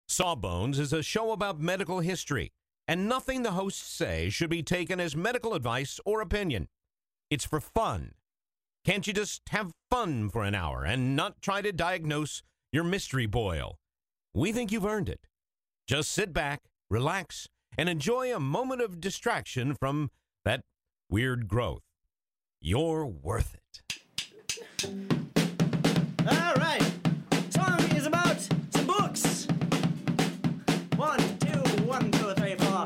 Sawbones is a show about medical history, and nothing the hosts say should be taken as medical advice or opinion. It's for fun. Can't you just have fun for an hour and not try to diagnose your mystery boil? We think you've earned it. Just sit back, relax, and enjoy a moment of distraction from that weird growth. You're worth it. All right. Song is about some books. 1, 2, 3, 4.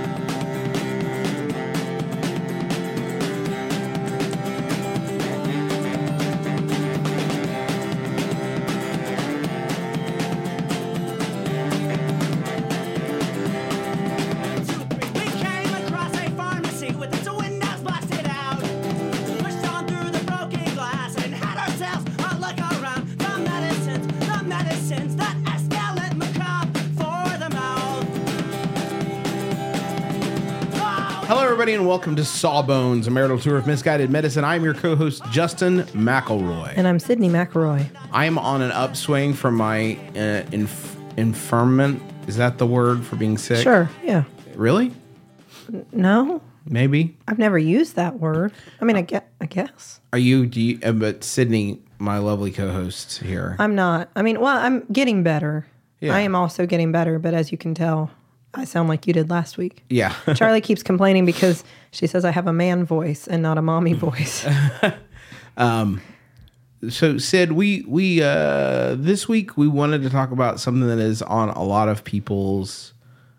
Hello, everybody, and welcome to Sawbones, a marital tour of misguided medicine. I'm your co-host, Justin McElroy. And I'm Sydney McElroy. I am on an upswing from my infirmment. Is that the word for being sick? Sure, yeah. Really? No, Maybe. I've never used that word. I mean, I guess. Are you, but Sydney, my lovely co-host here. I'm not. I mean, well, I'm getting better. Yeah. I am also getting better, but as you can tell, I sound like you did last week. Yeah. Charlie keeps complaining because she says I have a man voice and not a mommy voice. So, Sid, we this week we wanted to talk about something that is on a lot of people's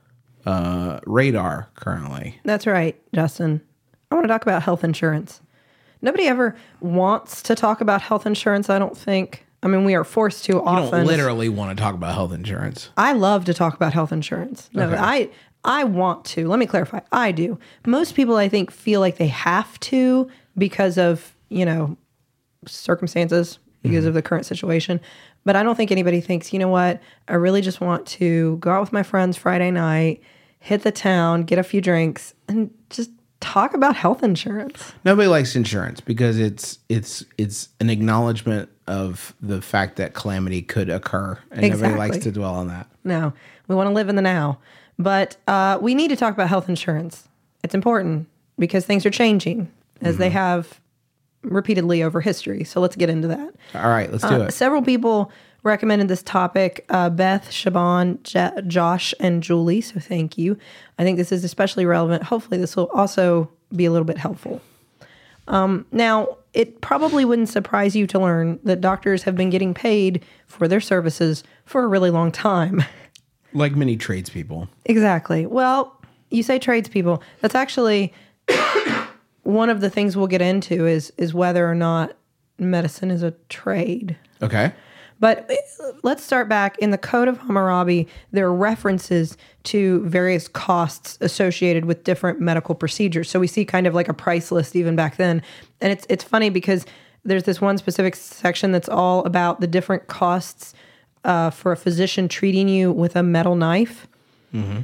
radar currently. That's right, Justin. I want to talk about health insurance. Nobody ever wants to talk about health insurance, I don't think. I mean, we are forced to often. You don't literally want to talk about health insurance. I love to talk about health insurance. No, Okay. I want to. Let me clarify. I do. Most people, I think, feel like they have to because of, circumstances, because of the current situation. But I don't think anybody thinks, you know what, I really just want to go out with my friends Friday night, hit the town, get a few drinks, and just talk about health insurance. Nobody likes insurance because it's an acknowledgement of the fact that calamity could occur, and nobody likes to dwell on that. No, we want to live in the now. But we need to talk about health insurance. It's important because things are changing as they have repeatedly over history. So let's get into that. All right, let's do it. Several people recommended this topic, Beth, Siobhan, Josh, and Julie. So thank you. I think this is especially relevant. Hopefully this will also be a little bit helpful. Now, it probably wouldn't surprise you to learn that doctors have been getting paid for their services for a really long time. Like many tradespeople. Exactly. Well, you say tradespeople. That's actually one of the things we'll get into is whether or not medicine is a trade. Okay. But let's start back. In the Code of Hammurabi, there are references to various costs associated with different medical procedures. So we see kind of like a price list even back then. And it's funny because there's this one specific section that's all about the different costs for a physician treating you with a metal knife. Mm-hmm.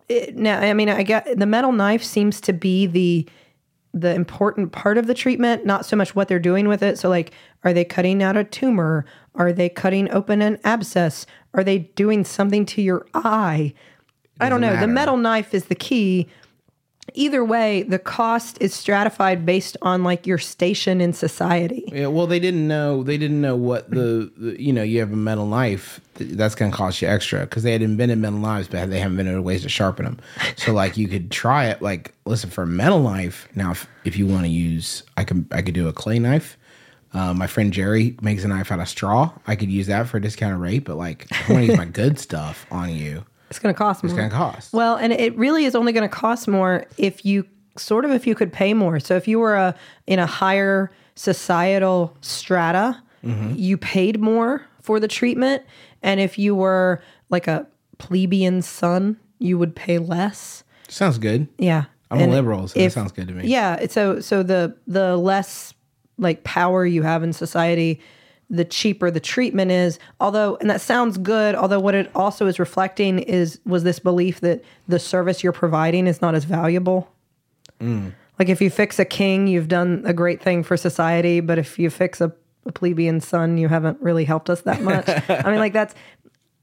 I get the metal knife seems to be the important part of the treatment, not so much what they're doing with it. So like, are they cutting out a tumor? Are they cutting open an abscess? Are they doing something to your eye? I don't know. Matter. The metal knife is the key. Either way, the cost is stratified based on like your station in society. Yeah, well, they didn't know what the you have a metal knife, that's going to cost you extra because they had invented metal knives, but they haven't invented ways to sharpen them. So like you could try it, like, listen, for a metal knife, now if you want to use, I could do a clay knife. My friend Jerry makes a knife out of straw. I could use that for a discounted rate, but like I want to use my good stuff on you. It's going to cost more. It's going to cost. Well, and it really is only going to cost more if you could pay more. So if you were in a higher societal strata, you paid more for the treatment. And if you were like a plebeian son, you would pay less. Sounds good. Yeah. I'm a liberal, so that sounds good to me. Yeah. So the less like power you have in society, the cheaper the treatment is. And that sounds good, although what it also is reflecting was this belief that the service you're providing is not as valuable. Like if you fix a king, you've done a great thing for society, but if you fix a plebeian son, you haven't really helped us that much. I mean, like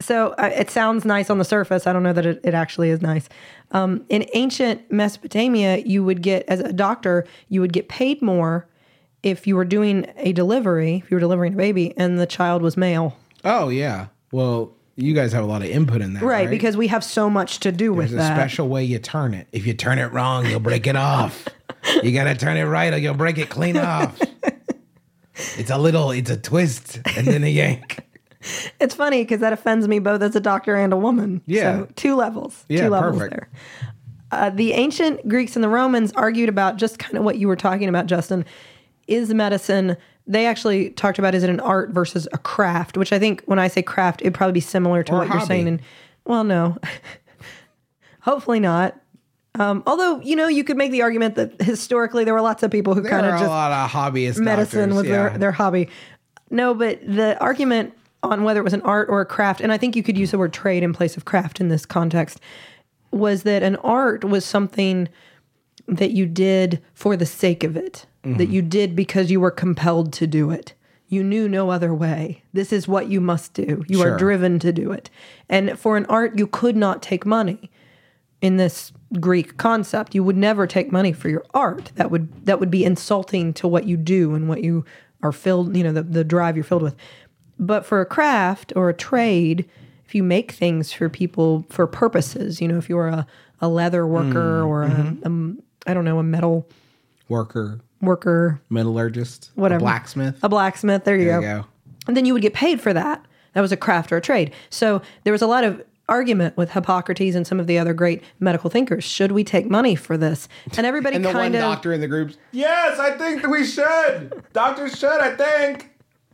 So it sounds nice on the surface. I don't know that it actually is nice. In ancient Mesopotamia, you would get, as a doctor, you would get paid more if you were doing a delivery, if you were delivering a baby, and the child was male. Oh, yeah. Well, you guys have a lot of input in that, right? Because we have so much to do with There's that. a special way you turn it. If you turn it wrong, you'll break it off. You got to turn it right or you'll break it clean off. It's a twist and then a yank. It's funny because that offends me both as a doctor and a woman. Yeah. So 2 levels. Yeah, 2 levels perfect. there. The ancient Greeks and the Romans argued about just kind of what you were talking about, Justin. Is medicine, they actually talked about, is it an art versus a craft? Which I think when I say craft, it'd probably be similar to Or what a you're hobby. saying. And, well, no. Hopefully not. Although, you could make the argument that historically there were lots of people who There kind of are just a lot of hobbyist medicine doctors, was their hobby. No, but the argument on whether it was an art or a craft, and I think you could use the word trade in place of craft in this context, was that an art was something that you did for the sake of it, that you did because you were compelled to do it. You knew no other way. This is what you must do. You Sure. are driven to do it. And for an art, you could not take money. In this Greek concept, you would never take money for your art. That would be insulting to what you do and what you are filled, the drive you're filled with. But for a craft or a trade, if you make things for people for purposes, if you're a leather worker or a metal worker, metallurgist, whatever, blacksmith. a blacksmith. There you go. And then you would get paid for that. That was a craft or a trade. So there was a lot of argument with Hippocrates and some of the other great medical thinkers. Should we take money for this? And everybody And the one doctor in the group, yes, I think that we should. Doctors should, I think.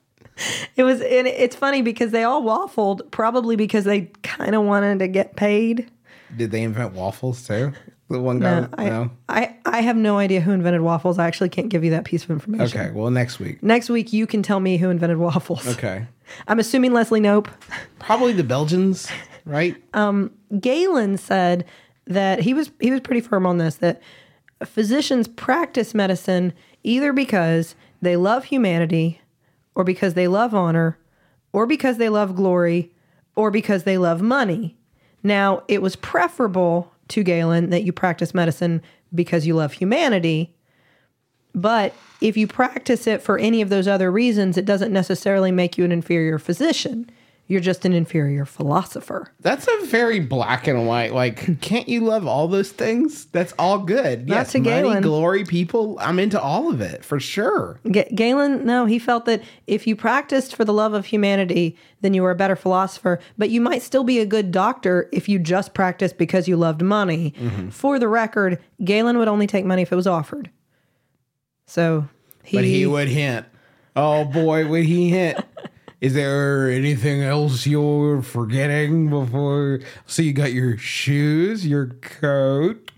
It's funny because they all waffled, probably because they kind of wanted to get paid. Did they invent waffles too? The one guy? No. I have no idea who invented waffles. I actually can't give you that piece of information. Okay, well, next week. Next week, you can tell me who invented waffles. Okay. I'm assuming Leslie Knope. Probably the Belgians, right? Galen said that he was pretty firm on this, that physicians practice medicine either because they love humanity or because they love honor or because they love glory or because they love money. Now, it was preferable to Galen that you practice medicine because you love humanity, but if you practice it for any of those other reasons, it doesn't necessarily make you an inferior physician. You're just an inferior philosopher. That's a very black and white. Like, can't you love all those things? That's all good. Not Yes, to money, Galen. glory, people. I'm into all of it for sure. Galen, no, he felt that if you practiced for the love of humanity, then you were a better philosopher, but you might still be a good doctor if you just practiced because you loved money. For the record, Galen would only take money if it was offered. So But he would hint. Oh boy, would he hint. Is there anything else you're forgetting before? So you got your shoes, your coat.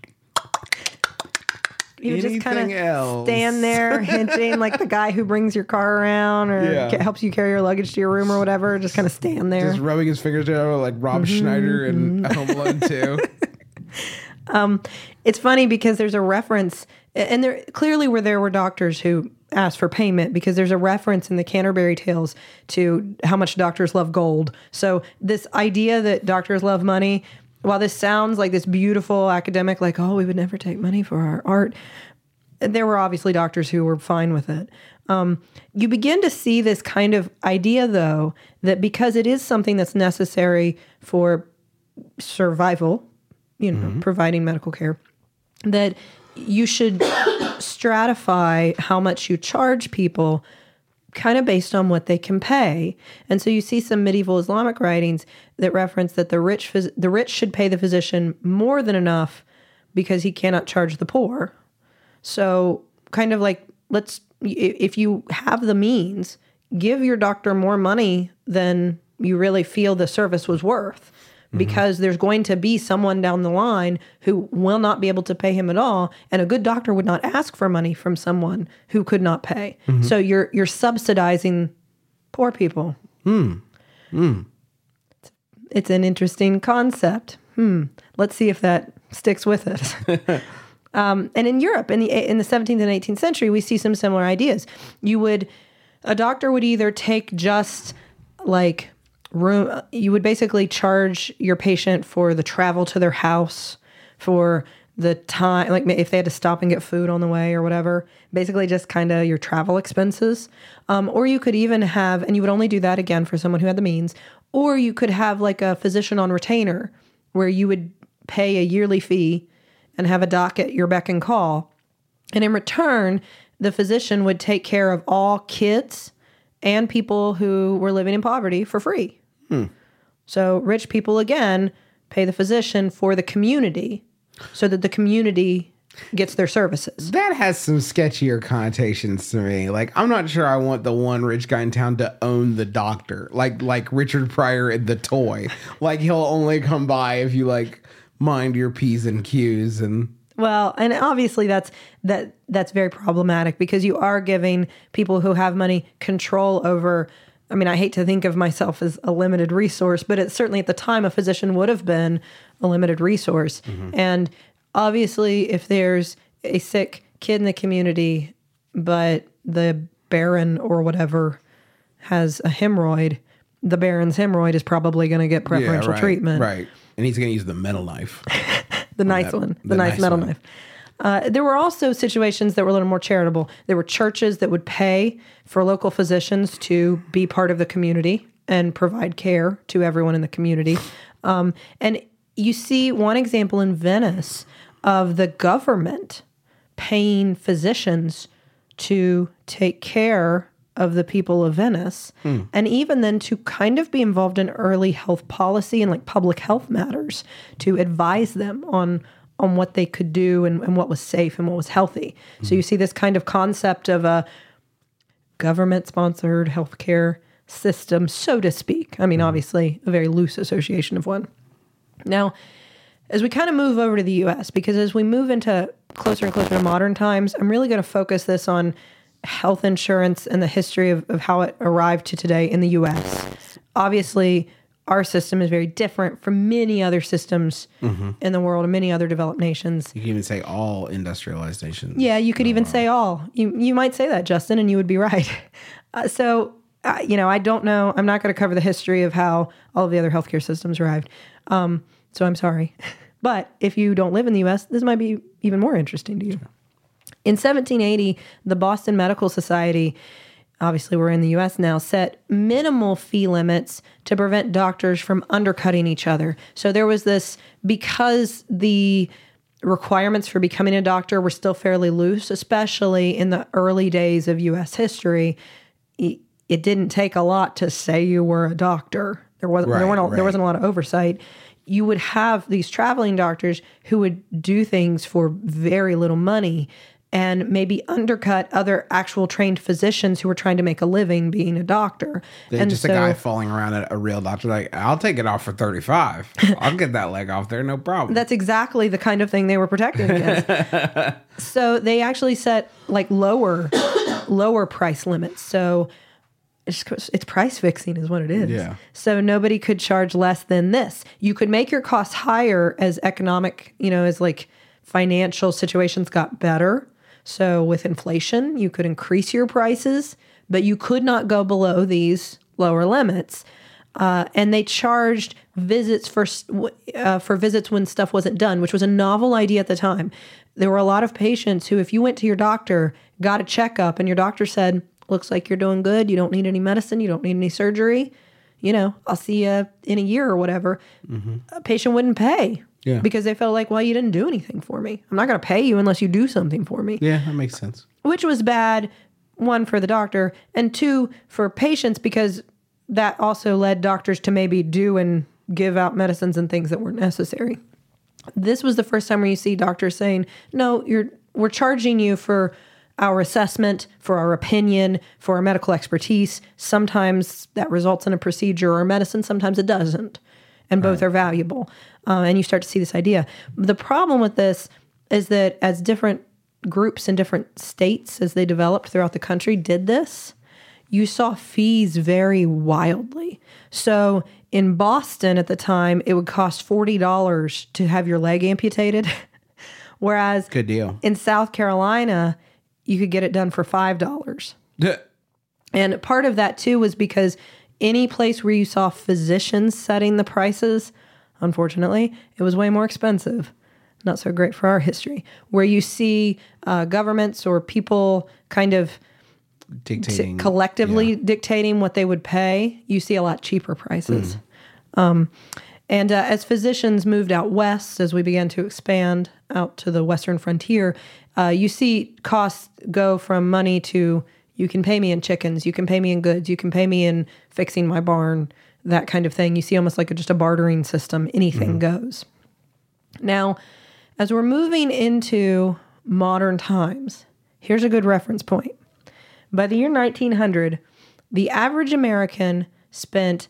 He would just kind Anything of else? stand there hinting like the guy who brings your car around or Yeah. helps you carry your luggage to your room or whatever. Just kind of stand there. Just rubbing his fingers together like Rob Schneider and Home Alone 2. It's funny because there's a reference, and there clearly there were doctors who asked for payment because there's a reference in the Canterbury Tales to how much doctors love gold. So this idea that doctors love money, while this sounds like this beautiful academic, like, oh, we would never take money for our art, there were obviously doctors who were fine with it. You begin to see this kind of idea, though, that because it is something that's necessary for survival, providing medical care, that you should stratify how much you charge people kind of based on what they can pay. And so you see some medieval Islamic writings that reference that the rich should pay the physician more than enough because he cannot charge the poor. So kind of like, if you have the means, give your doctor more money than you really feel the service was worth. Because there's going to be someone down the line who will not be able to pay him at all, and a good doctor would not ask for money from someone who could not pay. So you're subsidizing poor people. It's an interesting concept. Let's see if that sticks with it. And in Europe, in the 17th and 18th century, we see some similar ideas. A doctor would either take just like room. You would basically charge your patient for the travel to their house, for the time, like if they had to stop and get food on the way or whatever, basically just kind of your travel expenses. Or you could even have, and you would only do that again for someone who had the means, or you could have like a physician on retainer where you would pay a yearly fee and have a doc at your beck and call. And in return, the physician would take care of all kids and people who were living in poverty for free. So rich people, again, pay the physician for the community so that the community gets their services. That has some sketchier connotations to me. Like, I'm not sure I want the one rich guy in town to own the doctor. Like Richard Pryor in The Toy. Like, he'll only come by if you, like, mind your P's and Q's and... Well, and obviously that's very problematic because you are giving people who have money control over. I mean, I hate to think of myself as a limited resource, but it's certainly at the time a physician would have been a limited resource. And obviously, if there's a sick kid in the community, but the baron or whatever has a hemorrhoid, the baron's hemorrhoid is probably going to get preferential treatment. Right. And he's going to use the metal knife. The nice one. The nice metal knife. There were also situations that were a little more charitable. There were churches that would pay for local physicians to be part of the community and provide care to everyone in the community. And you see one example in Venice of the government paying physicians to take care of the people of Venice, and even then to kind of be involved in early health policy and like public health matters to advise them on what they could do and what was safe and what was healthy. So you see this kind of concept of a government-sponsored healthcare system, so to speak. I mean, obviously, a very loose association of one. Now, as we kind of move over to the U.S., because as we move into closer and closer to modern times, I'm really going to focus this on health insurance and the history of how it arrived to today in the U.S. Obviously, our system is very different from many other systems in the world and many other developed nations. You can even say all industrialized nations. Yeah, you could even say all. You might say that, Justin, and you would be right. I don't know. I'm not going to cover the history of how all of the other healthcare systems arrived. So I'm sorry. But if you don't live in the U.S., this might be even more interesting to you. Sure. In 1780, the Boston Medical Society, obviously we're in the U.S. now, set minimal fee limits to prevent doctors from undercutting each other. So there was this, because the requirements for becoming a doctor were still fairly loose, especially in the early days of U.S. history, it didn't take a lot to say you were a doctor. There wasn't a lot of oversight. You would have these traveling doctors who would do things for very little money and maybe undercut other actual trained physicians who were trying to make a living being a doctor. And just a guy falling around at a real doctor, like, I'll take it off for $35. I'll get that leg off there, no problem. That's exactly the kind of thing they were protecting against. So they actually set like lower price limits. So it's price fixing is what it is. Yeah. So nobody could charge less than this. You could make your costs higher as economic, as like financial situations got better. So with inflation, you could increase your prices, but you could not go below these lower limits. And they charged visits for visits when stuff wasn't done, which was a novel idea at the time. There were a lot of patients who, if you went to your doctor, got a checkup, and your doctor said, looks like you're doing good, you don't need any medicine, you don't need any surgery, I'll see you in a year or whatever, a patient wouldn't pay. Yeah. Because they felt like, well, you didn't do anything for me. I'm not going to pay you unless you do something for me. Yeah, that makes sense. Which was bad, one, for the doctor, and two, for patients, because that also led doctors to maybe do and give out medicines and things that weren't necessary. This was the first time where you see doctors saying, no, we're charging you for our assessment, for our opinion, for our medical expertise. Sometimes that results in a procedure or medicine, sometimes it doesn't. And both are valuable. And you start to see this idea. The problem with this is that as different groups in different states, as they developed throughout the country, did this, you saw fees vary wildly. So in Boston at the time, it would cost $40 to have your leg amputated. Whereas good deal. In South Carolina, you could get it done for $5. Yeah. And part of that, too, was because Any place where you saw physicians setting the prices, unfortunately, it was way more expensive. Not so great for our history. Where you see governments or people kind of Dictating. collectively dictating what they would pay, you see a lot cheaper prices. And as physicians moved out west, as we began to expand out to the western frontier, you see costs go from money to, you can pay me in chickens, you can pay me in goods, you can pay me in fixing my barn, that kind of thing. You see almost like just a bartering system. Anything goes. Now, as we're moving into modern times, here's a good reference point. By the year 1900, the average American spent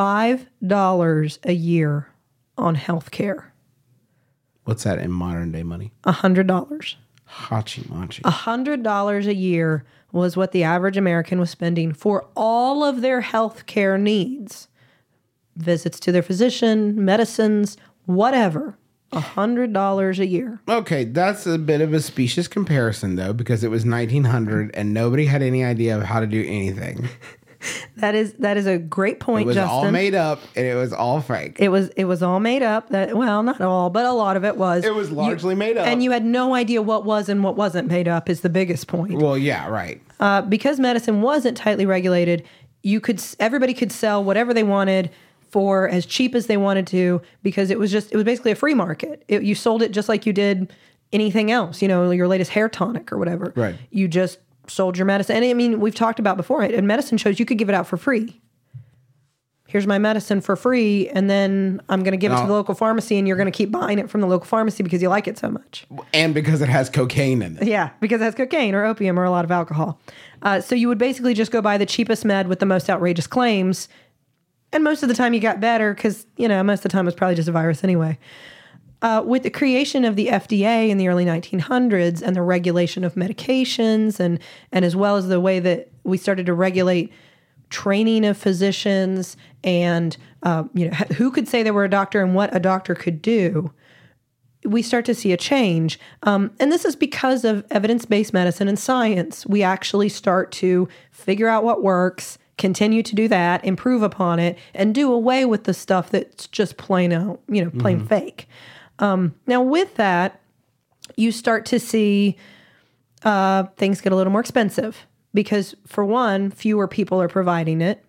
$5 a year on health care. What's that in modern day money? $100. Hachi machi. $100 a year was what the average American was spending for all of their health care needs. Visits to their physician, medicines, whatever. $100 a year. Okay, that's a bit of a specious comparison, though, because it was 1900 and nobody had any idea of how to do anything. That is a great point, It was Justin. all made up and it was all fake. It was all made up. Well, not all, but a lot of it was. It was largely made up. And you had no idea what was and what wasn't made up is the biggest point. Well, yeah, right. Because medicine wasn't tightly regulated, everybody could sell whatever they wanted for as cheap as they wanted to, because it was basically a free market. You sold it just like you did anything else, your latest hair tonic or whatever. Right. You just sold your medicine. And I mean, we've talked about before, and medicine shows you could give it out for free. Here's my medicine for free, and then I'm going to give it to the local pharmacy, and you're going to keep buying it from the local pharmacy because you like it so much. And because it has cocaine in it. Yeah, because it has cocaine or opium or a lot of alcohol. So you would basically just go buy the cheapest med with the most outrageous claims. And most of the time you got better because, most of the time it was probably just a virus anyway. With the creation of the FDA in the early 1900s and the regulation of medications and as well as the way that we started to regulate training of physicians and, who could say they were a doctor and what a doctor could do, we start to see a change. And this is because of evidence-based medicine and science. We actually start to figure out what works, continue to do that, improve upon it, and do away with the stuff that's just plain out, plain fake. Now, with that, you start to see things get a little more expensive because, for one, fewer people are providing it.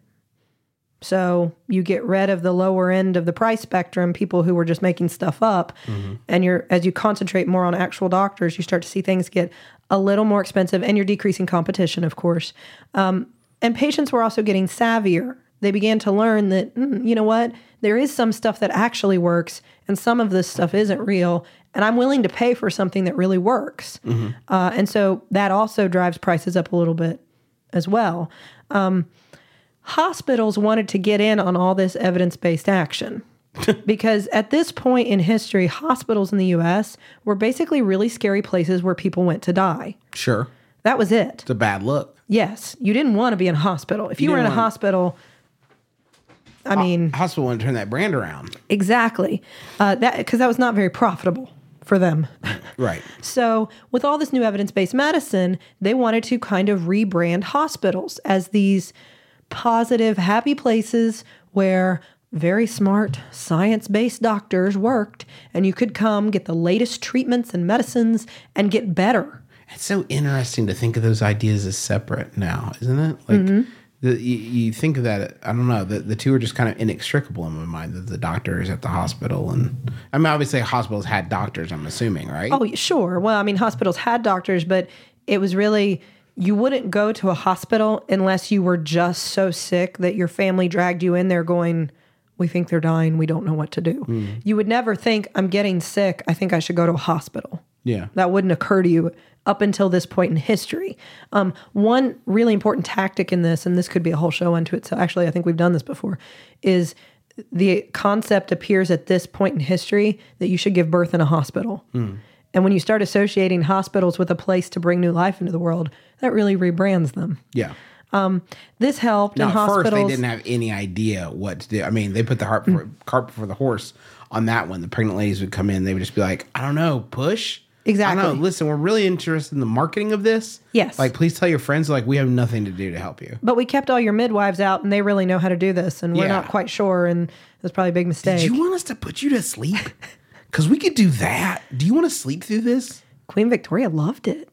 So you get rid of the lower end of the price spectrum, people who were just making stuff up. And as you concentrate more on actual doctors, you start to see things get a little more expensive, and you're decreasing competition, of course. And patients were also getting savvier. They began to learn that, you know what, there is some stuff that actually works, and some of this stuff isn't real, and I'm willing to pay for something that really works. And so that also drives prices up a little bit as well. Hospitals wanted to get in on all this evidence-based action because at this point in history, hospitals in the U.S. were basically really scary places where people went to die. Sure. That was it. It's a bad look. Yes, you didn't want to be in a hospital. If you were in a hospital, I mean... Hospital want to turn that brand around. Exactly. Because that was not very profitable for them. Right. So with all this new evidence-based medicine, they wanted to kind of rebrand hospitals as these positive, happy places where very smart, science-based doctors worked, and you could come get the latest treatments and medicines and get better. It's so interesting to think of those ideas as separate now, isn't it? Like, you think of that, I don't know, the two are just kind of inextricable in my mind, the doctors at the hospital. And I mean, obviously hospitals had doctors, I'm assuming, right? Oh, sure. Well, I mean, hospitals had doctors, but it was really, you wouldn't go to a hospital unless you were just so sick that your family dragged you in there going, we think they're dying, we don't know what to do. You would never think, I'm getting sick, I think I should go to a hospital. Yeah. That wouldn't occur to you up until this point in history. One really important tactic in this, and this could be a whole show unto it, so actually I think we've done this before, is the concept appears at this point in history that you should give birth in a hospital. And when you start associating hospitals with a place to bring new life into the world, that really rebrands them. Yeah. This helped Now, in at hospitals. first, they didn't have any idea what to do. I mean, they put the cart before the horse on that one. The pregnant ladies would come in. They would just be like, I don't know, push? Exactly. I know. Listen, we're really interested in the marketing of this. Yes. Like, please tell your friends, like, we have nothing to do to help you. But we kept all your midwives out, and they really know how to do this, and we're Yeah. not quite sure, and it was probably a big mistake. Did you want us to put you to sleep? Because we could do that. Do you want to sleep through this? Queen Victoria loved it.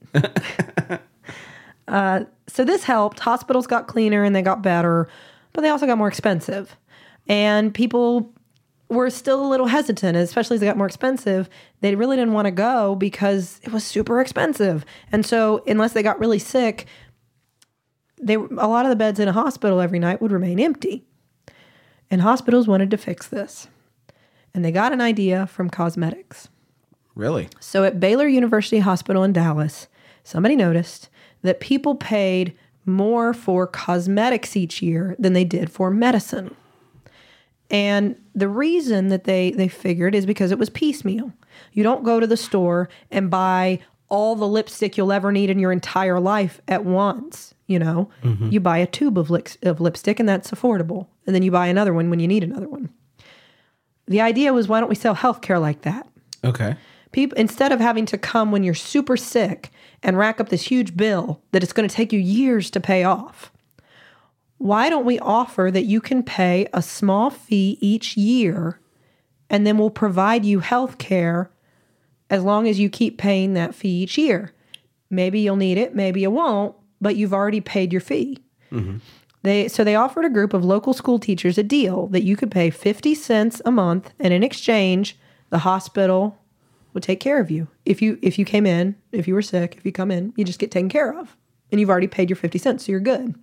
So this helped. Hospitals got cleaner and they got better, but they also got more expensive. And people were still a little hesitant, especially as they got more expensive. They really didn't want to go because it was super expensive. And so unless they got really sick, a lot of the beds in a hospital every night would remain empty. And hospitals wanted to fix this. And they got an idea from cosmetics. Really? So at Baylor University Hospital in Dallas, somebody noticed that people paid more for cosmetics each year than they did for medicine. And the reason that they figured is because it was piecemeal. You don't go to the store and buy all the lipstick you'll ever need in your entire life at once. You know, you buy a tube of lipstick and that's affordable. And then you buy another one when you need another one. The idea was, why don't we sell healthcare like that? Okay. People, instead of having to come when you're super sick and rack up this huge bill that it's going to take you years to pay off, why don't we offer that you can pay a small fee each year and then we'll provide you health care as long as you keep paying that fee each year? Maybe you'll need it, maybe you won't, but you've already paid your fee. So they offered a group of local school teachers a deal that you could pay 50 cents a month, and in exchange, the hospital would take care of you. If you came in, if you were sick, if you come in, you just get taken care of. And you've already paid your 50 cents, so you're good.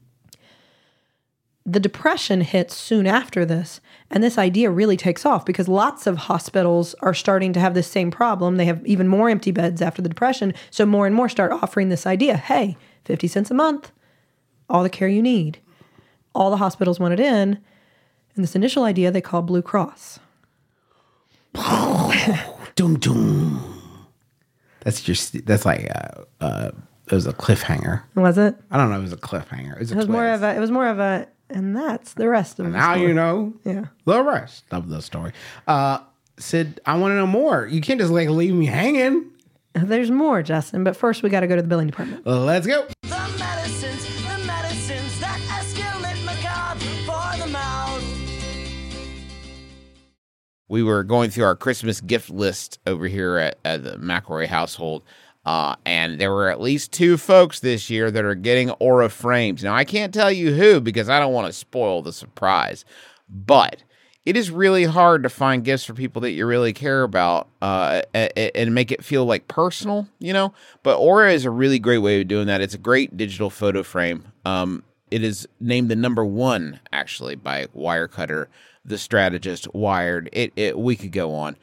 The Depression hits soon after this, and this idea really takes off because lots of hospitals are starting to have this same problem. They have even more empty beds after the Depression, so more and more start offering this idea. Hey, 50 cents a month, all the care you need. All the hospitals want it in, and this initial idea they call Blue Cross. Dum dum. That's like it was a cliffhanger. Was it? I don't know. It was a cliffhanger. It was more of a, and that's the rest of it. Now you know. Yeah. The rest of the story. Sid, I want to know more. You can't just like leave me hanging. There's more, Justin, but first we got to go to the billing department. Let's go. The medicines that escalate macabre for the mouth. We were going through our Christmas gift list over here at the McElroy household, and there were at least 2 folks this year that are getting Aura frames. Now, I can't tell you who because I don't want to spoil the surprise, but it is really hard to find gifts for people that you really care about and make it feel like personal, you know? But Aura is a really great way of doing that. It's a great digital photo frame. It is named the #1, actually, by Wirecutter, The Strategist, Wired. We could go on.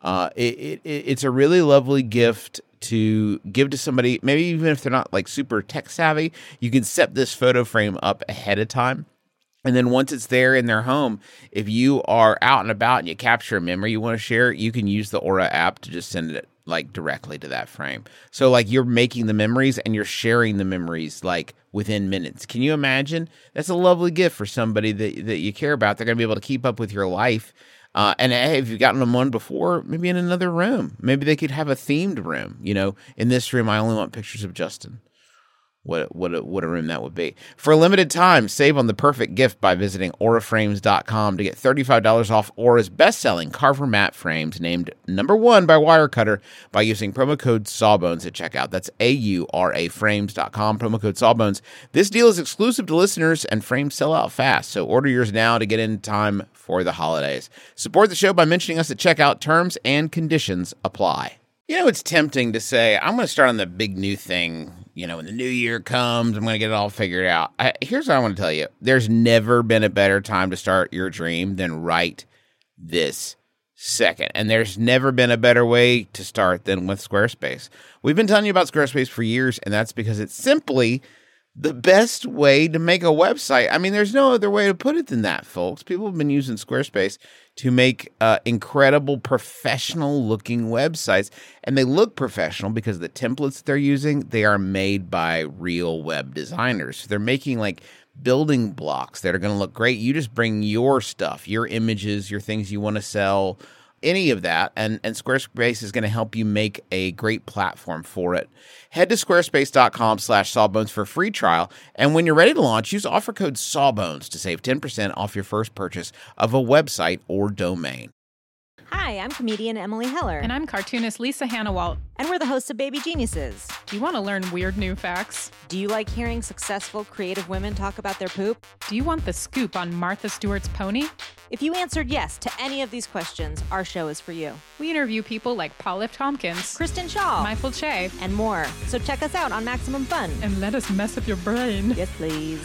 It's a really lovely gift to give to somebody, maybe even if they're not like super tech savvy. You can set this photo frame up ahead of time. And then once it's there in their home, if you are out and about and you capture a memory you want to share, you can use the Aura app to just send it like directly to that frame. So like you're making the memories and you're sharing the memories like within minutes. Can you imagine? That's a lovely gift for somebody that you care about. They're going to be able to keep up with your life. And hey, if you've gotten them one before, maybe in another room. Maybe they could have a themed room. You know, in this room, I only want pictures of Justin. What a room that would be. For a limited time, save on the perfect gift by visiting auraframes.com to get $35 off Aura's best-selling Carver matte frames named #1 by Wirecutter by using promo code Sawbones at checkout. That's auraframes.com, promo code Sawbones. This deal is exclusive to listeners, and frames sell out fast, so order yours now to get in time for the holidays. Support the show by mentioning us at checkout. Terms and conditions apply. You know, it's tempting to say, I'm going to start on the big new thing. You know, when the new year comes, I'm going to get it all figured out. Here's what I want to tell you. There's never been a better time to start your dream than right this second. And there's never been a better way to start than with Squarespace. We've been telling you about Squarespace for years, and that's because it's simply the best way to make a website. I mean, there's no other way to put it than that, folks. People have been using Squarespace to make incredible professional-looking websites. And they look professional because the templates they're using, they are made by real web designers. So they're making, like, building blocks that are going to look great. You just bring your stuff, your images, your things you want to sell. any of that, and Squarespace is going to help you make a great platform for it. Head to squarespace.com/sawbones for a free trial, and when you're ready to launch, use offer code SAWBONES to save 10% off your first purchase of a website or domain. Hi, I'm comedian Emily Heller. And I'm cartoonist Lisa Hannawalt. And we're the hosts of Baby Geniuses. Do you want to learn weird new facts? Do you like hearing successful, creative women talk about their poop? Do you want the scoop on Martha Stewart's pony? If you answered yes to any of these questions, our show is for you. We interview people like Paul F. Tompkins, Kristen Shaw, Michael Che, and more. So check us out on Maximum Fun. And let us mess up your brain. Yes, please.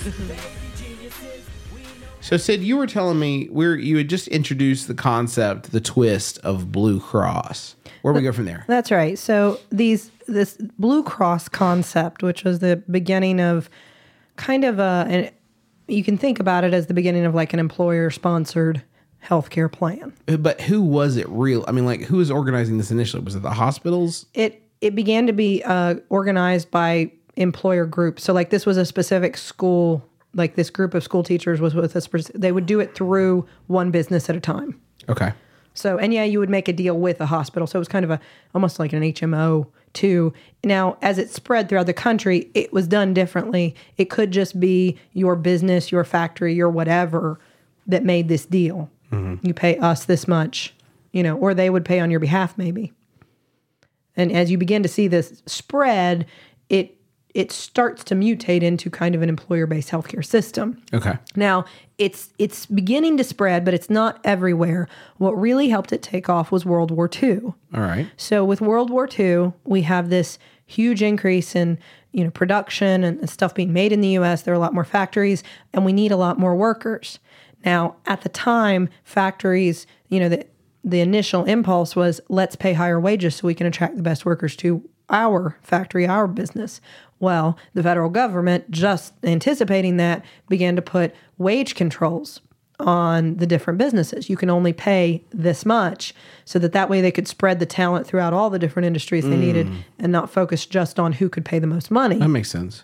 So, Sid, you were telling me you had just introduced the concept, the twist of Blue Cross. Where do we go from there? That's right. So this Blue Cross concept, which was the beginning of kind of and you can think about it as the beginning of like an employer-sponsored healthcare plan. But who was it real? I mean, like, who was organizing this initially? Was it the hospitals? It began to be organized by employer groups. So like this was a specific school. Like this group of school teachers was with us. They would do it through one business at a time. Okay. So, and yeah, you would make a deal with a hospital. So it was kind of almost like an HMO too. Now, as it spread throughout the country, it was done differently. It could just be your business, your factory, your whatever that made this deal. Mm-hmm. You pay us this much, or they would pay on your behalf maybe. And as you begin to see this spread, it starts to mutate into kind of an employer-based healthcare system. Okay. Now, it's beginning to spread, but it's not everywhere. What really helped it take off was World War II. All right. So with World War II, we have this huge increase in production and stuff being made in the U.S. There are a lot more factories, and we need a lot more workers. Now, at the time, factories, the initial impulse was let's pay higher wages so we can attract the best workers to our factory, our business. Well, the federal government, just anticipating that, began to put wage controls on the different businesses. You can only pay this much, so that way they could spread the talent throughout all the different industries they needed and not focus just on who could pay the most money. That makes sense.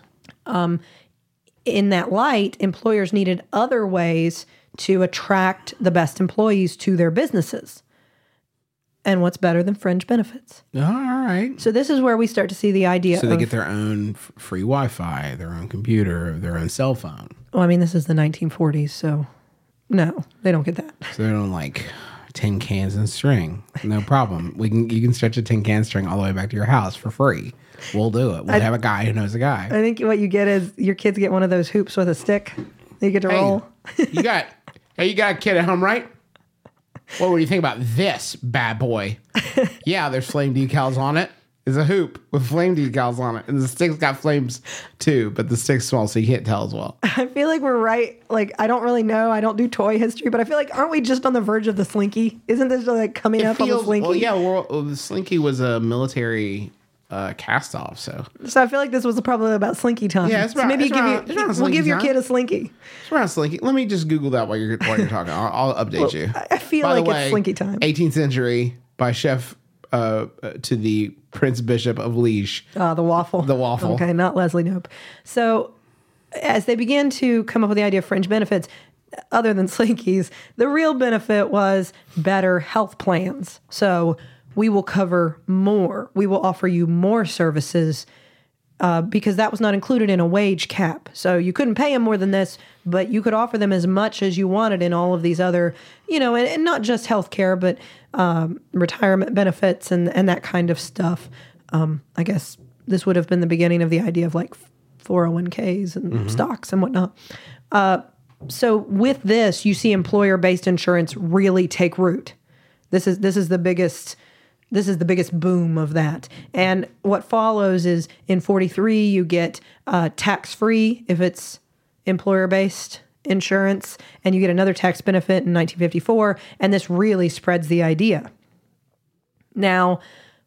In that light, employers needed other ways to attract the best employees to their businesses. And what's better than fringe benefits? All right. So this is where we start to see the idea So they get their own free Wi-Fi, their own computer, their own cell phone. Well, I mean, this is the 1940s, so no, they don't get that. So they're on like tin cans and string. No problem. You can stretch a tin can string all the way back to your house for free. We'll do it. We'll have a guy who knows a guy. I think what you get is your kids get one of those hoops with a stick that you get to roll. you got a kid at home, right? What do you think about this bad boy? Yeah, there's flame decals on it. It's a hoop with flame decals on it. And the stick's got flames too, but the stick's small, so you can't tell as well. I feel like we're right. Like, I don't really know. I don't do toy history, but I feel like, aren't we just on the verge of the Slinky? Isn't this like coming up on the Slinky? Well, yeah, the Slinky was a military cast off, so I feel like this was probably about Slinky time. Yeah, it's about, so maybe we'll give your time. kid a Slinky. It's around Slinky. Let me just Google that while you're talking. I'll update you. I feel By the like way, it's Slinky time. 18th century by Chef to the Prince Bishop of Liege. The waffle. The waffle. Okay, not Leslie Knope. So as they began to come up with the idea of fringe benefits, other than Slinkies, the real benefit was better health plans. So we will cover more. We will offer you more services because that was not included in a wage cap. So you couldn't pay them more than this, but you could offer them as much as you wanted in all of these other, and not just healthcare, but retirement benefits and that kind of stuff. I guess this would have been the beginning of the idea of like 401ks and stocks and whatnot. So with this, you see employer-based insurance really take root. This is the biggest boom of that. And what follows is in 43, you get tax-free if it's employer-based insurance, and you get another tax benefit in 1954, and this really spreads the idea. Now,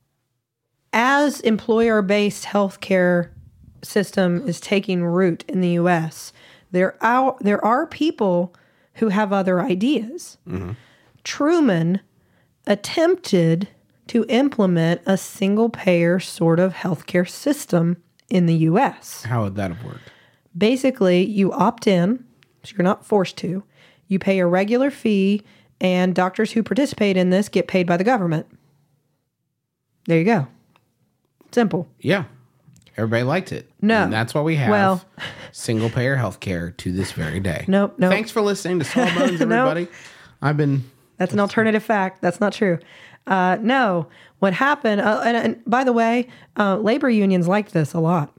as employer-based healthcare system is taking root in the U.S., there are people who have other ideas. Mm-hmm. Truman attempted to implement a single-payer sort of healthcare system in the U.S. How would that have worked? Basically, you opt in, so you're not forced to. You pay a regular fee, and doctors who participate in this get paid by the government. There you go. Simple. Yeah. Everybody liked it. No. And that's why we have Well- single payer healthcare to this very day. Nope. Thanks for listening to Sawbones, everybody. That's an alternative fact. That's not true. No. What happened, and by the way, labor unions liked this a lot.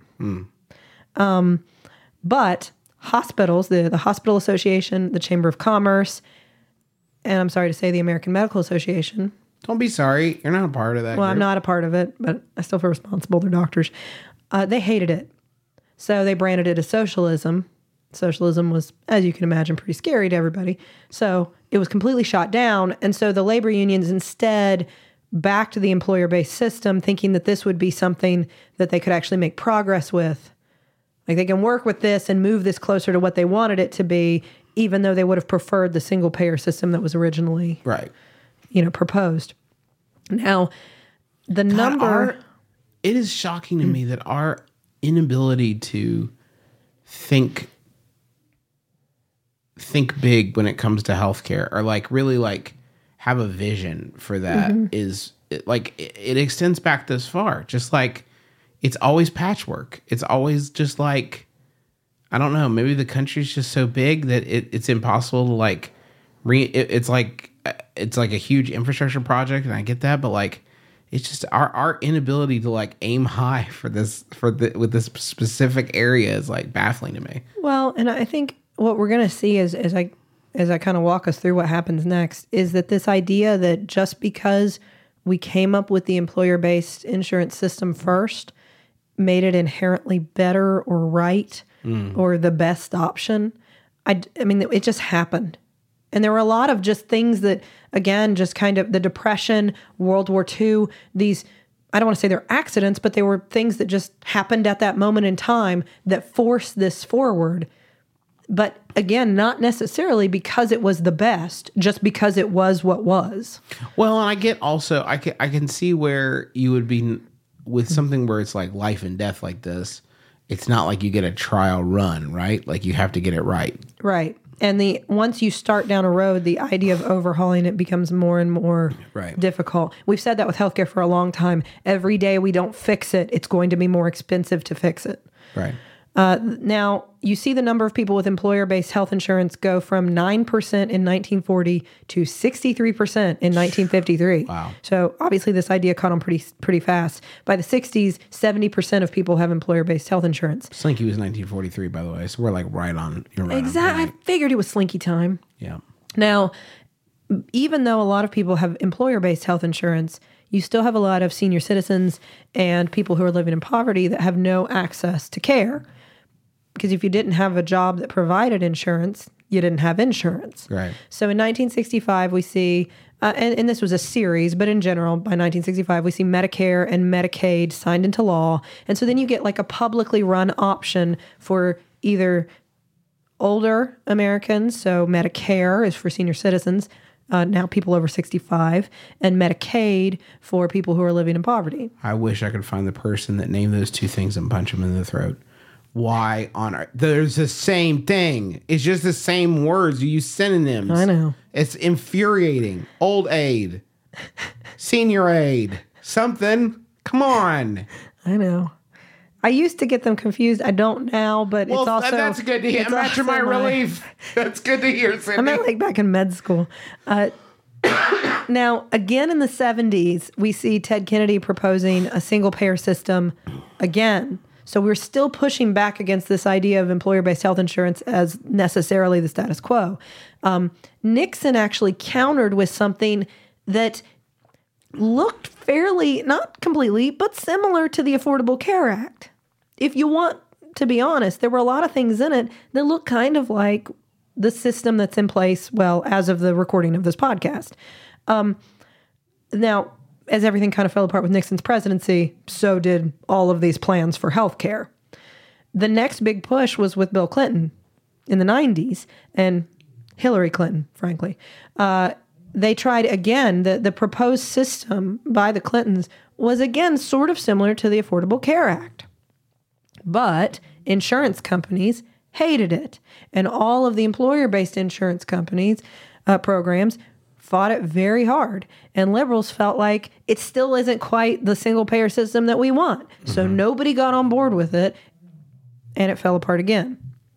But hospitals, the Hospital Association, the Chamber of Commerce, and I'm sorry to say the American Medical Association. Don't be sorry. You're not a part of that. Well, I'm group. not a part of it, but I still feel responsible. They're doctors. They hated it. So they branded it as socialism. Socialism was, as you can imagine, pretty scary to everybody. So it was completely shot down. And so the labor unions instead backed the employer-based system, thinking that this would be something that they could actually make progress with. Like they can work with this and move this closer to what they wanted it to be, even though they would have preferred the single-payer system that was originally Right. proposed. Now, the number... It is shocking to me that our inability to think big when it comes to healthcare, or really have a vision for that, is it extends back this far. Just like it's always patchwork. It's always just like, I don't know, maybe the country's just so big that it's impossible to it's like a huge infrastructure project, and I get that, but it's just our inability to aim high with this specific area is baffling to me. Well, and I think what we're going to see as I kind of walk us through what happens next is that this idea that just because we came up with the employer-based insurance system first made it inherently better or right or the best option. I mean, it just happened. And there were a lot of just things that, again, just kind of the Depression, World War II, these, I don't want to say they're accidents, but they were things that just happened at that moment in time that forced this forward. But again, not necessarily because it was the best, just because it was what was. Well, and I get also, I can see where you would be with something where it's like life and death like this. It's not like you get a trial run, right? Like you have to get it right. Right. And once you start down a road, the idea of overhauling it becomes more and more difficult. We've said that with healthcare for a long time. Every day we don't fix it, it's going to be more expensive to fix it. Right. Now, you see the number of people with employer-based health insurance go from 9% in 1940 to 63% in 1953. Wow. So obviously this idea caught on pretty fast. By the 60s, 70% of people have employer-based health insurance. Slinky was 1943, by the way, so we're right on. You're right. Exactly. I figured it was Slinky time. Yeah. Now, even though a lot of people have employer-based health insurance, you still have a lot of senior citizens and people who are living in poverty that have no access to care. Because if you didn't have a job that provided insurance, you didn't have insurance. Right. So in 1965, we see, and this was a series, but in general, by 1965, we see Medicare and Medicaid signed into law. And so then you get a publicly run option for either older Americans, so Medicare is for senior citizens, now people over 65, and Medicaid for people who are living in poverty. I wish I could find the person that named those two things and punch them in the throat. Why on earth? There's the same thing. It's just the same words. You use synonyms. I know. It's infuriating. Old aid. Senior aid. Something. Come on. I know. I used to get them confused. I don't now, but it's also... that's good to hear. Imagine my relief. That's good to hear, Cindy. I meant back in med school. Now, again in the 70s, we see Ted Kennedy proposing a single-payer system again. So we're still pushing back against this idea of employer-based health insurance as necessarily the status quo. Nixon actually countered with something that looked fairly, not completely, but similar to the Affordable Care Act. If you want to be honest, there were a lot of things in it that look kind of like the system that's in place, well, as of the recording of this podcast. Now, as everything kind of fell apart with Nixon's presidency, so did all of these plans for health care. The next big push was with Bill Clinton in the 90s and Hillary Clinton, frankly. They tried again, the proposed system by the Clintons was again sort of similar to the Affordable Care Act. But insurance companies hated it. And all of the employer-based insurance companies, programs fought it very hard. And liberals felt like it still isn't quite the single payer system that we want. So nobody got on board with it, and it fell apart again.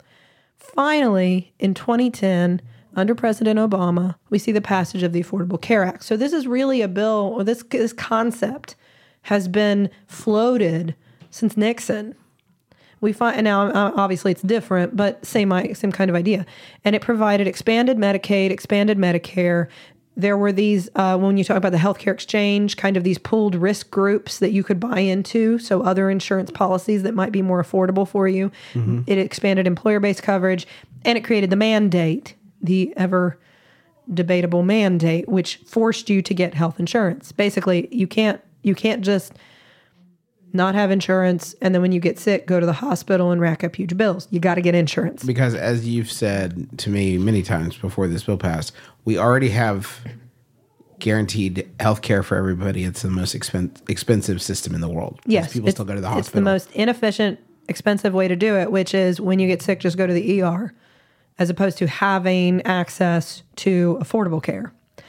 Finally, in 2010, under President Obama, we see the passage of the Affordable Care Act. So this is really a bill, or this concept has been floated since Nixon. We find, and now obviously it's different, but same kind of idea. And it provided expanded Medicaid, expanded Medicare. There were these, when you talk about the healthcare exchange, kind of these pooled risk groups that you could buy into. So other insurance policies that might be more affordable for you. It expanded employer-based coverage, and it created the mandate, the ever debatable mandate, which forced you to get health insurance. Basically, you can't just not have insurance, and then when you get sick, go to the hospital and rack up huge bills. You got to get insurance. Because as you've said to me many times before this bill passed, we already have guaranteed health care for everybody. It's the most expensive system in the world. Yes. People still go to the hospital. It's the most inefficient, expensive way to do it, which is when you get sick, just go to the ER, as opposed to having access to affordable care.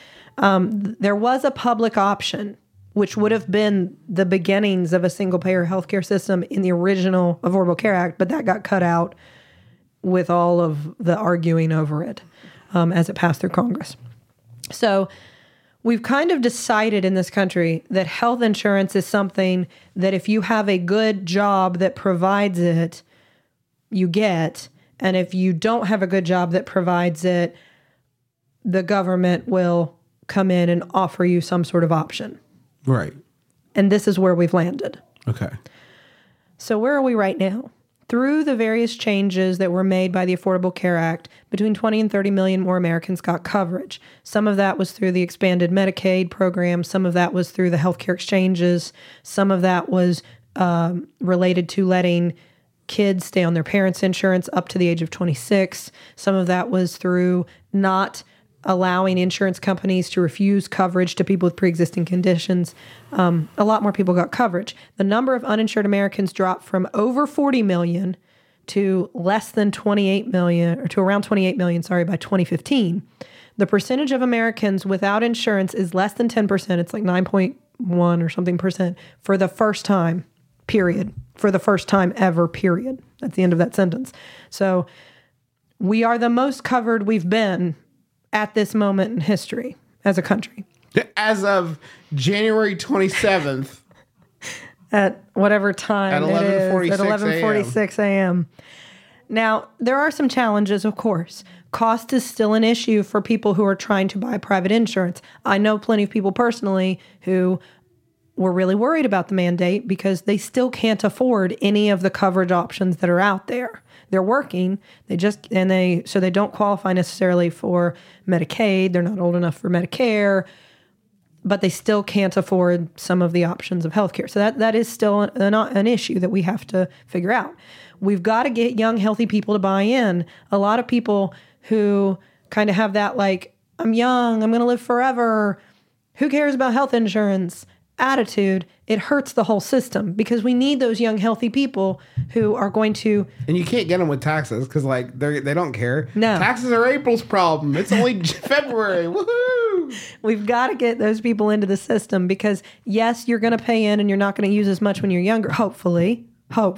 There was a public option, which would have been the beginnings of a single-payer healthcare system in the original Affordable Care Act, but that got cut out with all of the arguing over it as it passed through Congress. So we've kind of decided in this country that health insurance is something that if you have a good job that provides it, you get. And if you don't have a good job that provides it, the government will come in and offer you some sort of option. Right. And this is where we've landed. Okay. So where are we right now? Through the various changes that were made by the Affordable Care Act, between 20 and 30 million more Americans got coverage. Some of that was through the expanded Medicaid program. Some of that was through the healthcare exchanges. Some of that was related to letting kids stay on their parents' insurance up to the age of 26. Some of that was through not allowing insurance companies to refuse coverage to people with pre-existing conditions. A lot more people got coverage. The number of uninsured Americans dropped from over 40 million to less than 28 million, or to around 28 million, by 2015. The percentage of Americans without insurance is less than 10%. It's like 9.1 or something percent for the first time, period. For the first time ever, period. That's the end of that sentence. So we are the most covered we've been at this moment in history as a country. As of January 27th. At whatever time at 11:46 at 11:46 a.m. Now, there are some challenges, of course. Cost is still an issue for people who are trying to buy private insurance. I know plenty of people personally who were really worried about the mandate because they still can't afford any of the coverage options that are out there. They're working, they don't qualify necessarily for Medicaid. They're not old enough for Medicare, but they still can't afford some of the options of healthcare. So that is still an issue that we have to figure out. We've got to get young, healthy people to buy in. A lot of people who kind of have that, like, I'm young, I'm going to live forever, who cares about health insurance attitude, it hurts the whole system because we need those young, healthy people who are going to... And you can't get them with taxes because, like, they don't care. No. Taxes are April's problem. It's only February. Woohoo! We've got to get those people into the system because, yes, you're going to pay in and you're not going to use as much when you're younger, hopefully.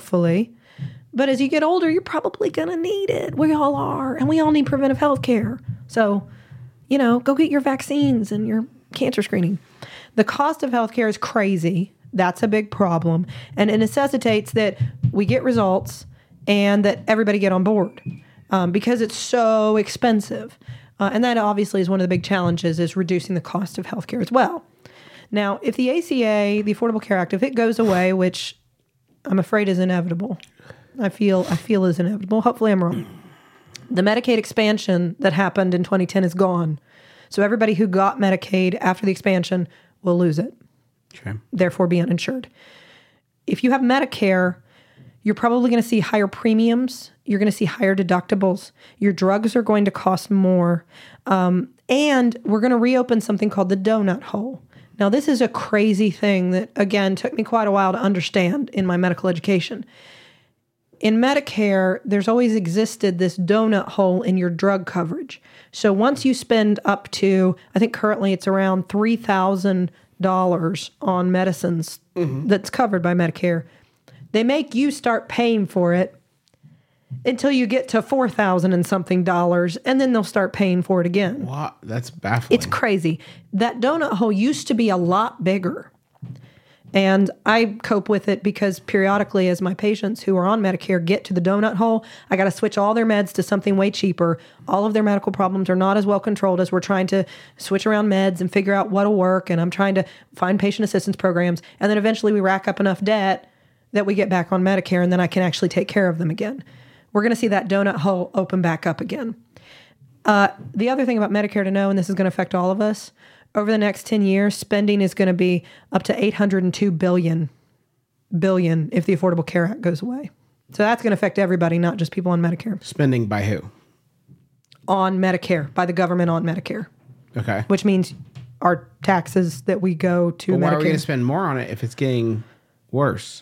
But as you get older, you're probably going to need it. We all are. And we all need preventive health care. So, go get your vaccines and your cancer screening. The cost of healthcare is crazy. That's a big problem. And it necessitates that we get results and that everybody get on board because it's so expensive. And that obviously is one of the big challenges, is reducing the cost of healthcare as well. Now, if the ACA, the Affordable Care Act, if it goes away, which I'm afraid is inevitable, I feel is inevitable. Hopefully I'm wrong. The Medicaid expansion that happened in 2010 is gone. So everybody who got Medicaid after the expansion will lose it. Okay. Therefore be uninsured. If you have Medicare, you're probably going to see higher premiums. You're going to see higher deductibles. Your drugs are going to cost more. And we're going to reopen something called the donut hole. Now, this is a crazy thing that, again, took me quite a while to understand in my medical education. in Medicare, there's always existed this donut hole in your drug coverage. So once you spend up to, I think currently it's around $3,000 on medicines that's covered by Medicare, they make you start paying for it until you get to $4,000 and something dollars, and then they'll start paying for it again. Wow, that's baffling. It's crazy. That donut hole used to be a lot bigger. And I cope with it because periodically, as my patients who are on Medicare get to the donut hole, I got to switch all their meds to something way cheaper. All of their medical problems are not as well controlled as we're trying to switch around meds and figure out what'll work. And I'm trying to find patient assistance programs. And then eventually we rack up enough debt that we get back on Medicare, and then I can actually take care of them again. We're going to see that donut hole open back up again. The other thing about Medicare to know, and this is going to affect all of us, over the next 10 years, spending is going to be up to $802 billion if the Affordable Care Act goes away. So that's going to affect everybody, not just people on Medicare. Spending by who? On Medicare, by the government on Medicare. Okay. Which means our taxes that we go to But why Medicare. are we going to spend more on it if it's getting worse?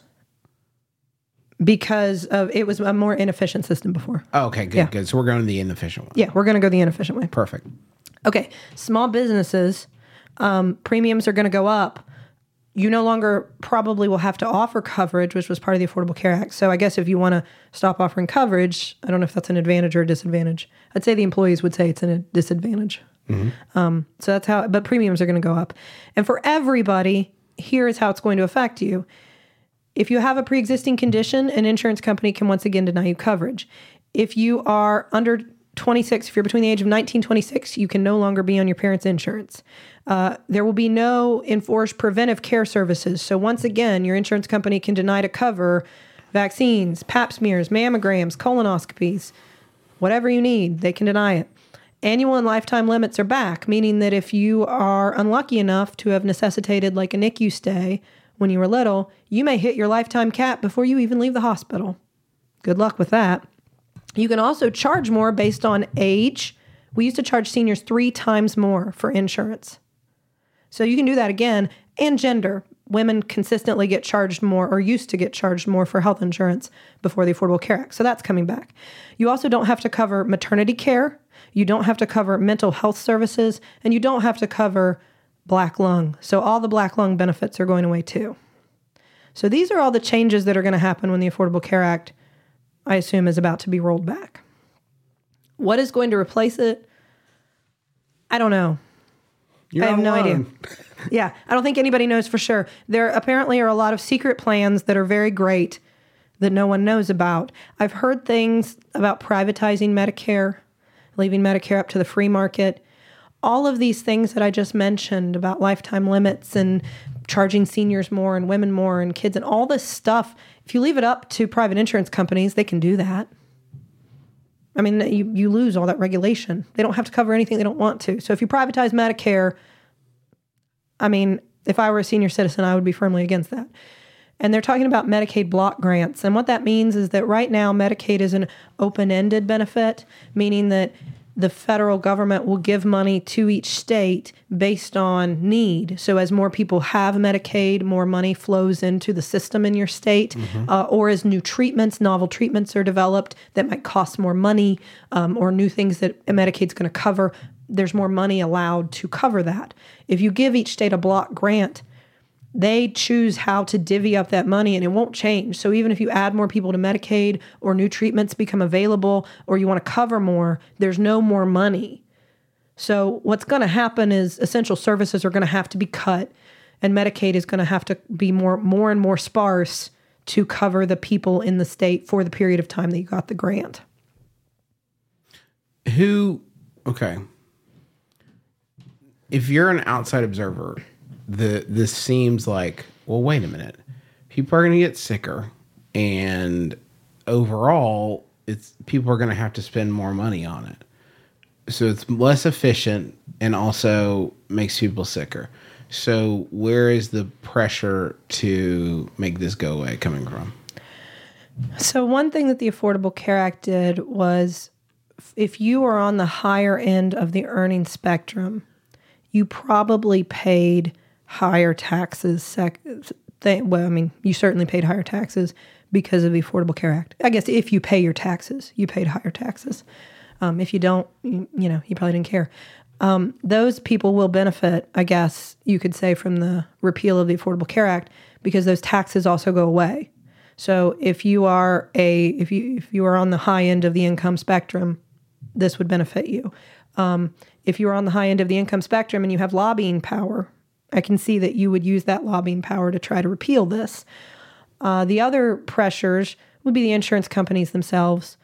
Because it was a more inefficient system before. Oh, okay, good, Yeah. good. So we're going to the inefficient one. Yeah, we're going to go the inefficient way. Perfect. Okay, small businesses, premiums are going to go up. You no longer probably will have to offer coverage, which was part of the Affordable Care Act. So I guess if you want to stop offering coverage, I don't know if that's an advantage or a disadvantage. I'd say the employees would say it's a disadvantage. So that's how, but premiums are going to go up. And for everybody, here is how it's going to affect you. If you have a pre-existing condition, an insurance company can once again deny you coverage. If you are under 26, if you're between the age of 19 and 26, you can no longer be on your parents' insurance. There will be no enforced preventive care services. So once again, your insurance company can deny to cover vaccines, pap smears, mammograms, colonoscopies, whatever you need, they can deny it. Annual and lifetime limits are back, meaning that if you are unlucky enough to have necessitated like a NICU stay when you were little, you may hit your lifetime cap before you even leave the hospital. Good luck with that. You can also charge more based on age. We used to charge seniors 3 times more for insurance. So you can do that again. And gender. Women consistently get charged more or used to get charged more for health insurance before the Affordable Care Act. So that's coming back. You also don't have to cover maternity care. You don't have to cover mental health services. And you don't have to cover black lung. So all the black lung benefits are going away too. So these are all the changes that are going to happen when the Affordable Care Act, I assume, is about to be rolled back. What is going to replace it? I don't know. I have no idea. Yeah, I don't think anybody knows for sure. There apparently are a lot of secret plans that are very great that no one knows about. I've heard things about privatizing Medicare, leaving Medicare up to the free market. All of these things that I just mentioned about lifetime limits and charging seniors more and women more and kids and all this stuff, if you leave it up to private insurance companies, they can do that. I mean, you lose all that regulation. They don't have to cover anything they don't want to. So if you privatize Medicare, I mean, if I were a senior citizen, I would be firmly against that. And they're talking about Medicaid block grants. And what that means is that right now, Medicaid is an open-ended benefit, meaning that the federal government will give money to each state based on need. So as more people have Medicaid, more money flows into the system in your state. Or as new treatments, novel treatments are developed that might cost more money, or new things that Medicaid's going to cover, there's more money allowed to cover that. If you give each state a block grant, they choose how to divvy up that money, and it won't change. So even if you add more people to Medicaid or new treatments become available or you want to cover more, there's no more money. So what's going to happen is essential services are going to have to be cut, and Medicaid is going to have to be more and more sparse to cover the people in the state for the period of time that you got the grant. Okay. If you're an outside observer, this seems like, well, wait a minute. People are going to get sicker, and overall, people are going to have to spend more money on it. So it's less efficient and also makes people sicker. So where is the pressure to make this go away coming from? So one thing that the Affordable Care Act did was if you are on the higher end of the earning spectrum, you probably paid higher taxes. You certainly paid higher taxes because of the Affordable Care Act. I guess if you pay your taxes, you paid higher taxes. If you don't, you probably didn't care. Those people will benefit, I guess you could say, from the repeal of the Affordable Care Act, because those taxes also go away. So if you are if you are on the high end of the income spectrum, this would benefit you. If you are on the high end of the income spectrum and you have lobbying power, I can see that you would use that lobbying power to try to repeal this. The other pressures would be the insurance companies themselves.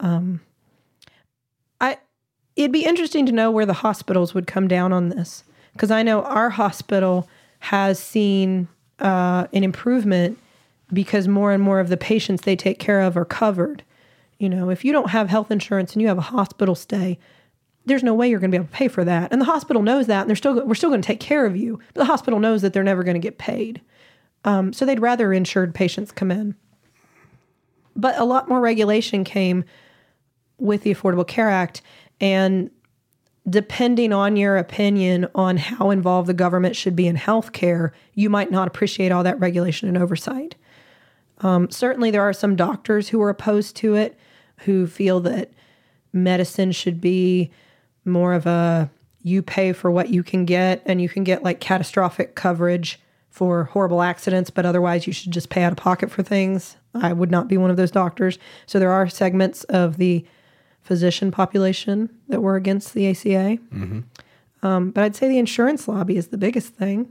It'd be interesting to know where the hospitals would come down on this, because I know our hospital has seen an improvement because more and more of the patients they take care of are covered. If you don't have health insurance and you have a hospital stay, there's no way you're going to be able to pay for that. And the hospital knows that, and we're still going to take care of you. But the hospital knows that they're never going to get paid. So they'd rather insured patients come in. But a lot more regulation came with the Affordable Care Act. And depending on your opinion on how involved the government should be in healthcare, you might not appreciate all that regulation and oversight. Certainly there are some doctors who are opposed to it, who feel that medicine should be more of a, you pay for what you can get, and you can get like catastrophic coverage for horrible accidents, but otherwise you should just pay out of pocket for things. I would not be one of those doctors. So there are segments of the physician population that were against the ACA. Mm-hmm. But I'd say the insurance lobby is the biggest thing.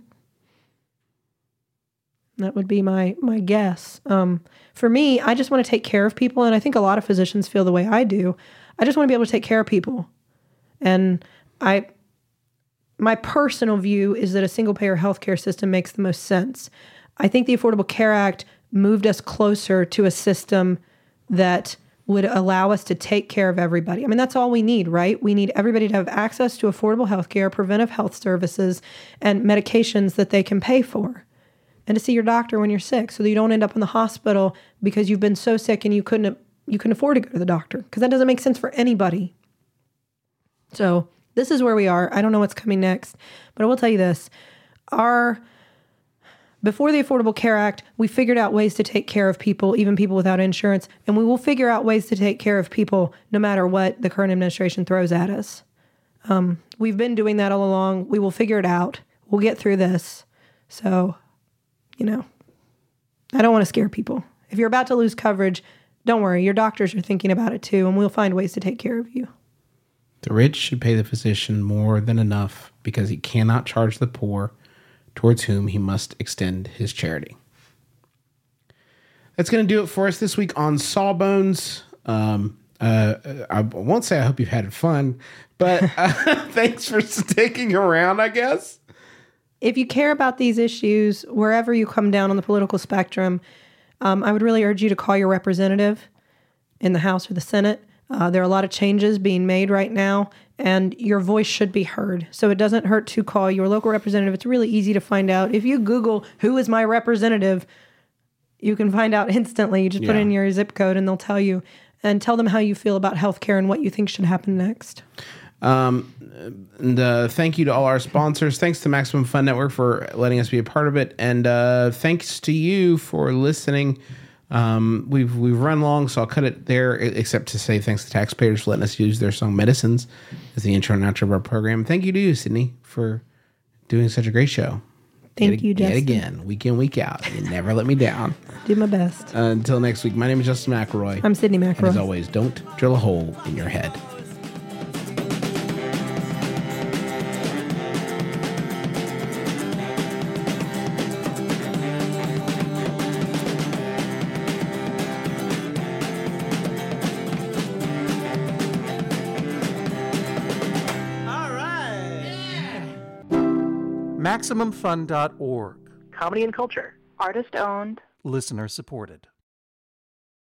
That would be my guess. For me, I just want to take care of people, and I think a lot of physicians feel the way I do. I just want to be able to take care of people. And my personal view is that a single-payer healthcare system makes the most sense. I think the Affordable Care Act moved us closer to a system that would allow us to take care of everybody. I mean, that's all we need, right? We need everybody to have access to affordable healthcare, preventive health services, and medications that they can pay for. And to see your doctor when you're sick, so that you don't end up in the hospital because you've been so sick and you couldn't afford to go to the doctor, because that doesn't make sense for anybody. So this is where we are. I don't know what's coming next, but I will tell you this. Before the Affordable Care Act, we figured out ways to take care of people, even people without insurance, and we will figure out ways to take care of people no matter what the current administration throws at us. We've been doing that all along. We will figure it out. We'll get through this. So, I don't want to scare people. If you're about to lose coverage, don't worry. Your doctors are thinking about it too, and we'll find ways to take care of you. The rich should pay the physician more than enough because he cannot charge the poor, towards whom he must extend his charity. That's going to do it for us this week on Sawbones. I won't say I hope you've had fun, but thanks for sticking around, I guess. If you care about these issues, wherever you come down on the political spectrum, I would really urge you to call your representative in the House or the Senate. There are a lot of changes being made right now, and your voice should be heard. So it doesn't hurt to call your local representative. It's really easy to find out. If you Google, who is my representative, you can find out instantly. You just put in your zip code and they'll tell you. And tell them how you feel about healthcare and what you think should happen next. Thank you to all our sponsors. Thanks to Maximum Fun Network for letting us be a part of it. And thanks to you for listening. We've run long, so I'll cut it there, except to say thanks to taxpayers for letting us use their song Medicines as the intro and outro of our program. Thank you to you, Sydney, for doing such a great show. Thank you, Justin. Yet again, week in, week out. You never let me down. Do my best. Until next week, my name is Justin McElroy. I'm Sydney McElroy. And as always, don't drill a hole in your head. MaximumFun.org. Comedy and culture. Artist owned. Listener supported.